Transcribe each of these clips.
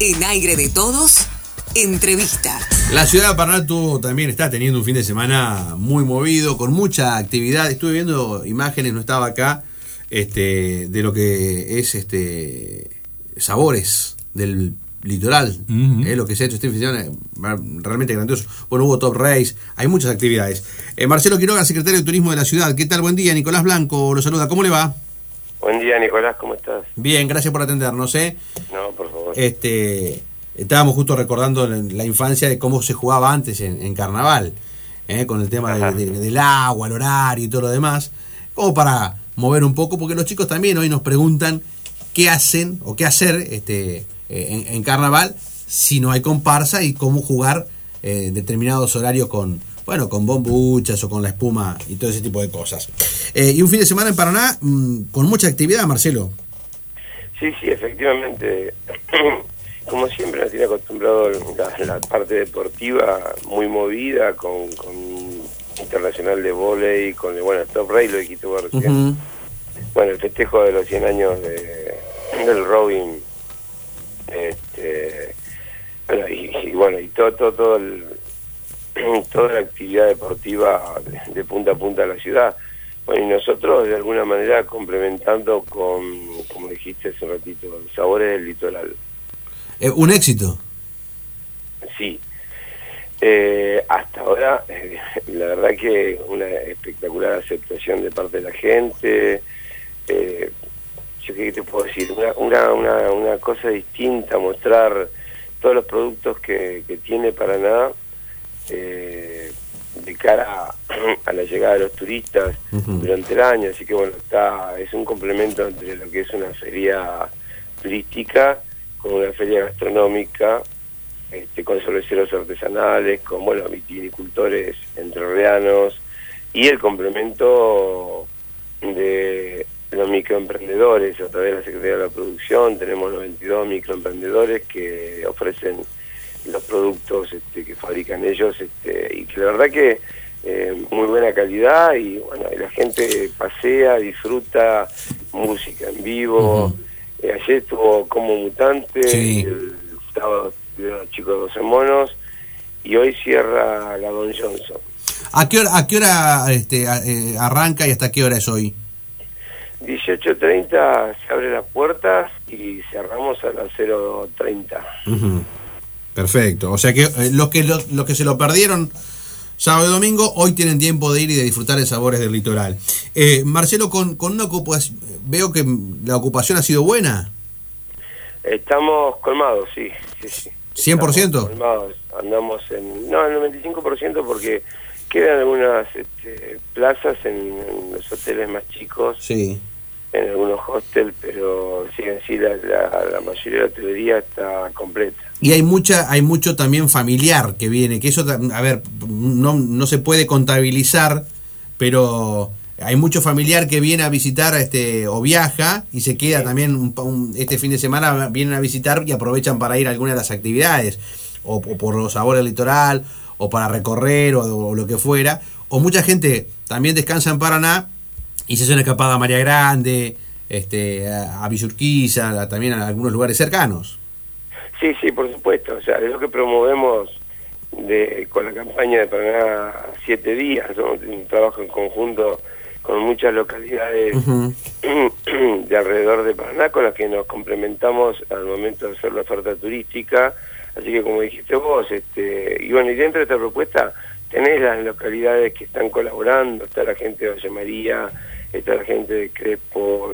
En Aire de Todos, entrevista. La ciudad de Paraná también está teniendo un fin de semana muy movido, con mucha actividad. Estuve viendo imágenes, no estaba acá, de lo que es sabores del litoral, lo que se ha hecho este fin de semana, realmente grandioso. Bueno, hubo Top Race, hay muchas actividades. Marcelo Quiroga, secretario de Turismo de la ciudad. ¿Qué tal? Buen día, Nicolás Blanco lo saluda. ¿Cómo le va? Buen día, Nicolás, ¿cómo estás? Bien, gracias por atendernos. No, por favor. Estábamos justo recordando la infancia de cómo se jugaba antes en carnaval, con el tema del agua, el horario y todo lo demás, como para mover un poco, porque los chicos también hoy nos preguntan qué hacen o qué hacer en carnaval si no hay comparsa y cómo jugar determinados horarios con bombuchas o con la espuma y todo ese tipo de cosas. Y un fin de semana en Paraná con mucha actividad, Marcelo. Sí, efectivamente. Como siempre nos tiene acostumbrado la parte deportiva muy movida, con internacional de vóley, con el Top Race, lo dijiste vos recién. Bueno, el festejo de los 100 años del rowing, y toda la actividad deportiva de punta a punta de la ciudad. Bueno, y nosotros de alguna manera complementando con, como dijiste hace un ratito, sabores del litoral. ¿Un éxito? Sí. Hasta ahora, la verdad que una espectacular aceptación de parte de la gente. Yo qué te puedo decir, una cosa distinta, mostrar todos los productos que tiene Paraná de cara a la llegada de los turistas durante el año. Así que bueno, es un complemento entre lo que es una feria turística con una feria gastronómica, con cerveceros artesanales, con viticultores entrerrianos, y el complemento de los microemprendedores. A través de la Secretaría de la Producción tenemos 92 microemprendedores que ofrecen los productos que fabrican ellos, y que la verdad que muy buena calidad, y la gente pasea, disfruta música en vivo. Ayer estuvo Como Mutante, sí. El sábado estuvieron los chicos de 12 Monos, y hoy cierra la Don Johnson. ¿A qué hora arranca y hasta qué hora es hoy? 18:30 se abren las puertas y cerramos a las 0:30. Perfecto, o sea que los que se lo perdieron sábado y domingo, hoy tienen tiempo de ir y de disfrutar de sabores del litoral. Marcelo, con una ocupación, veo que la ocupación ha sido buena. Estamos colmados, sí. ¿100%? Colmados, andamos en el 95%, porque quedan algunas plazas en los hoteles más chicos, sí, en algunos hostels, pero sí, en sí la mayoría de la hotelería está completa. Y hay mucho también familiar que viene, que eso, a ver, no se puede contabilizar, pero hay mucho familiar que viene a visitar o viaja y se queda también este fin de semana, vienen a visitar y aprovechan para ir a alguna de las actividades, o por los sabores del litoral, o para recorrer, o lo que fuera. O mucha gente también descansa en Paraná y se hace una escapada a María Grande, a Villurquiza, también a algunos lugares cercanos. Sí, por supuesto. O sea, es lo que promovemos con la campaña de Paraná 7 días. Somos un trabajo en conjunto con muchas localidades de alrededor de Paraná, con las que nos complementamos al momento de hacer la oferta turística. Así que, como dijiste vos, y dentro de esta propuesta tenés las localidades que están colaborando. Está la gente de Valle María, está la gente de Crespo,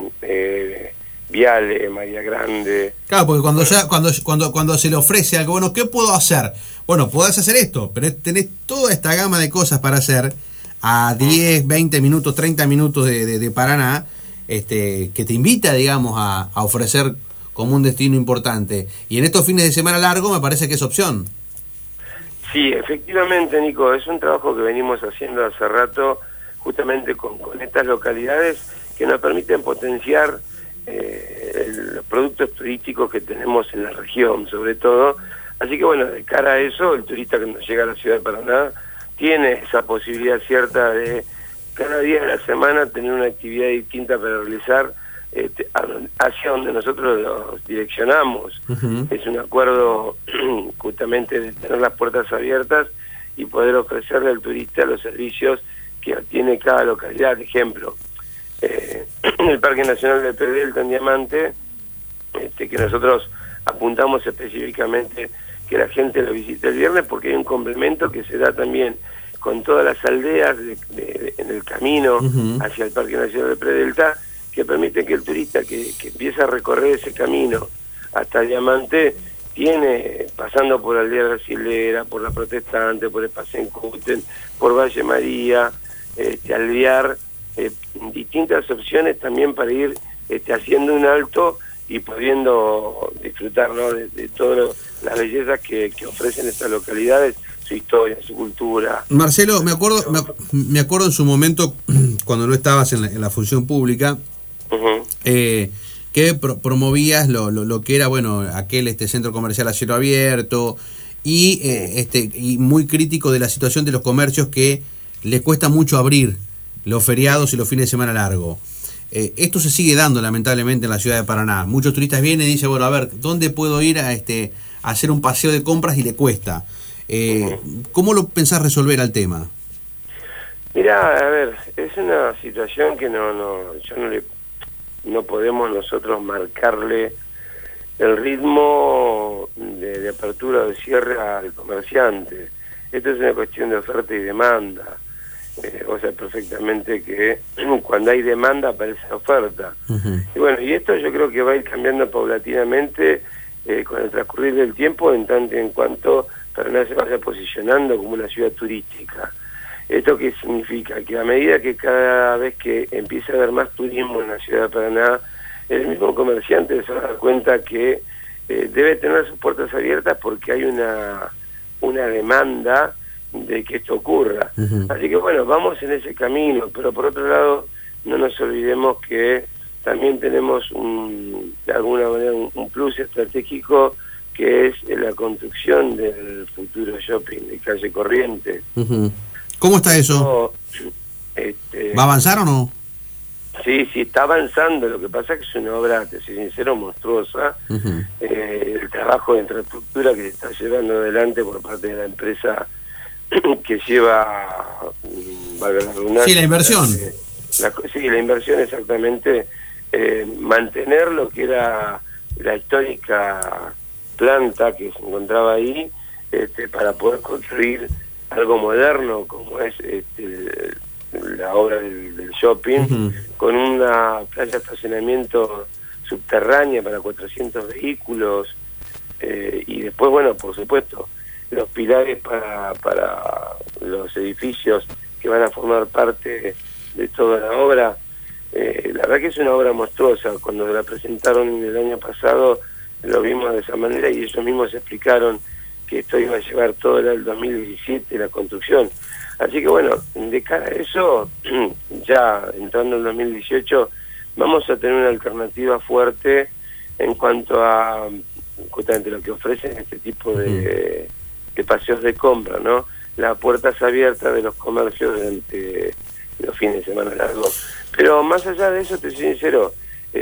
Viale, María Grande. Claro, porque cuando se le ofrece algo, bueno, ¿qué puedo hacer? Bueno, podés hacer esto, pero tenés toda esta gama de cosas para hacer a 10, 20 minutos, 30 minutos de Paraná, que te invita, digamos, a ofrecer como un destino importante. Y en estos fines de semana largo me parece que es opción. Sí, efectivamente, Nico, es un trabajo que venimos haciendo hace rato, justamente con estas localidades que nos permiten potenciar los productos turísticos que tenemos en la región, sobre todo. Así que de cara a eso, el turista que nos llega a la ciudad de Paraná tiene esa posibilidad cierta de cada día de la semana tener una actividad distinta para realizar, hacia donde nosotros los direccionamos. Es un acuerdo justamente de tener las puertas abiertas y poder ofrecerle al turista los servicios que tiene cada localidad. Ejemplo, el Parque Nacional de Predelta en Diamante, que nosotros apuntamos específicamente que la gente lo visite el viernes, porque hay un complemento que se da también con todas las aldeas en el camino hacia el Parque Nacional de Predelta, que permite que el turista que empieza a recorrer ese camino hasta Diamante, pasando por Aldea Brasilera, por La Protestante, por Espasencuten, por Valle María, Alvear, distintas opciones también para ir haciendo un alto y pudiendo disfrutar, ¿no?, de todas las bellezas que ofrecen estas localidades, su historia, su cultura. Marcelo, me acuerdo en su momento, cuando no estabas en la función pública, que promovías lo que era, bueno, aquel centro comercial a cielo abierto, y muy crítico de la situación de los comercios que les cuesta mucho abrir los feriados y los fines de semana largos. Esto se sigue dando lamentablemente en la ciudad de Paraná. Muchos turistas vienen y dicen, bueno, a ver, ¿dónde puedo ir a hacer un paseo de compras? Y le cuesta. ¿Cómo lo pensás resolver al tema? Mirá, a ver, es una situación que no podemos nosotros marcarle el ritmo de apertura o de cierre al comerciante. Esto es una cuestión de oferta y demanda. O sea, perfectamente que cuando hay demanda aparece oferta. Y bueno, y esto yo creo que va a ir cambiando paulatinamente con el transcurrir del tiempo, en tanto en cuanto Paraná se vaya posicionando como una ciudad turística. ¿Esto qué significa? Que a medida que cada vez que empieza a haber más turismo en la ciudad de Paraná, el mismo comerciante se va a dar cuenta que debe tener sus puertas abiertas porque hay una demanda de que esto ocurra. Así que bueno, vamos en ese camino, pero por otro lado no nos olvidemos que también tenemos de alguna manera un plus estratégico, que es la construcción del futuro shopping de calle Corrientes. ¿Cómo está eso? ¿Va a avanzar o no? Sí, está avanzando. Lo que pasa es que es una obra, te soy sincero, monstruosa. El trabajo de infraestructura que se está llevando adelante por parte de la empresa que lleva, valga la redundancia, sí, la inversión. La inversión, exactamente. Mantener lo que era la histórica planta que se encontraba ahí, para poder construir algo moderno como es la obra del shopping, con una playa de estacionamiento subterránea para 400 vehículos, y después, bueno, por supuesto, los pilares para los edificios que van a formar parte de toda la obra. La verdad que es una obra monstruosa. Cuando la presentaron el año pasado lo vimos de esa manera, y ellos mismos explicaron que esto iba a llevar todo el 2017 la construcción. Así que bueno, de cara a eso, ya entrando en 2018, vamos a tener una alternativa fuerte en cuanto a justamente lo que ofrecen este tipo de paseos de compra, ¿no? Las puertas abiertas de los comercios durante los fines de semana largos. Pero más allá de eso, te soy sincero,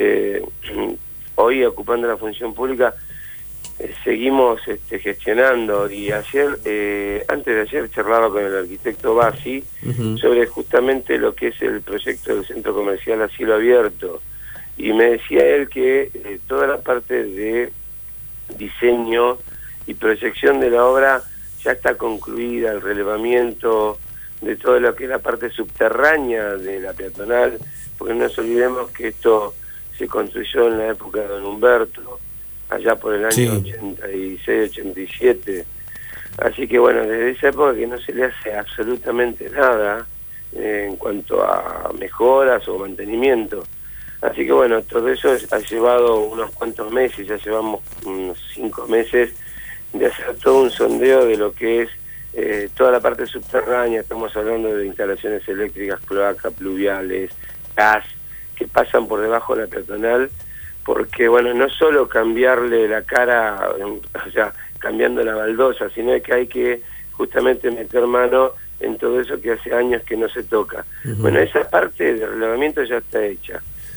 hoy ocupando la función pública, seguimos gestionando, y ayer, antes de ayer, charlaba con el arquitecto Bassi sobre justamente lo que es el proyecto del centro comercial a cielo abierto, y me decía él que toda la parte de diseño y proyección de la obra ya está concluida, el relevamiento de todo lo que es la parte subterránea de la peatonal, porque no nos olvidemos que esto se construyó en la época de don Humberto, allá por el año 86, 87. Así que bueno, desde esa época que no se le hace absolutamente nada en cuanto a mejoras o mantenimiento. Así que bueno, todo eso ha llevado unos cuantos meses, ya llevamos unos 5 meses de hacer todo un sondeo de lo que es toda la parte subterránea. Estamos hablando de instalaciones eléctricas, cloacas, pluviales, gas, que pasan por debajo de la peatonal, porque bueno, no solo cambiarle la cara, o sea, cambiando la baldosa, sino que hay que justamente meter mano en todo eso que hace años que no se toca. Bueno, esa parte de relevamiento ya está hecha.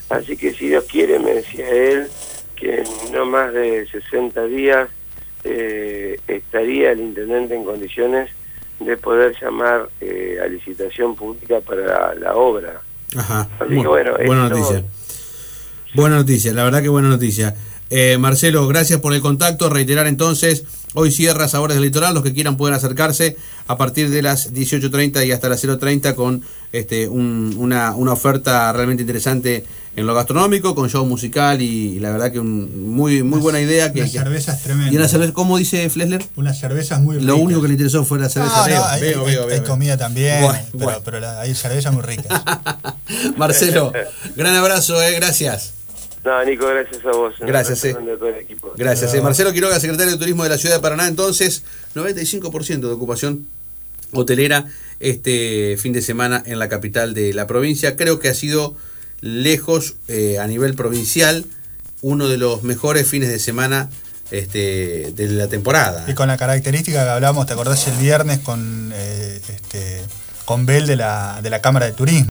Así que si Dios quiere, me decía él, que en no más de 60 días estaría el intendente en condiciones de poder llamar a licitación pública para la obra. Ajá. Así que bueno, buena noticia. Buena noticia, la verdad que buena noticia. Marcelo, gracias por el contacto. Reiterar entonces, hoy cierra Sabores del Litoral. Los que quieran pueden acercarse a partir de las 18:30 y hasta las 0:30 con una oferta realmente interesante en lo gastronómico, con show musical y la verdad que muy buena idea. Una cerveza es tremenda. ¿Y una cerveza, cómo dice Flesler? Una cerveza muy rica. Lo único que le interesó fue la cerveza. Hay comida también, bueno. pero hay cervezas muy ricas. Marcelo, gran abrazo, gracias. No, Nico, gracias a vos. Gracias, de todo el equipo. Gracias, Marcelo Quiroga, secretario de Turismo de la Ciudad de Paraná. Entonces, 95% de ocupación hotelera este fin de semana en la capital de la provincia. Creo que ha sido lejos, a nivel provincial, uno de los mejores fines de semana de la temporada. Y con la característica que hablamos, ¿te acordás el viernes con Bel de la Cámara de Turismo?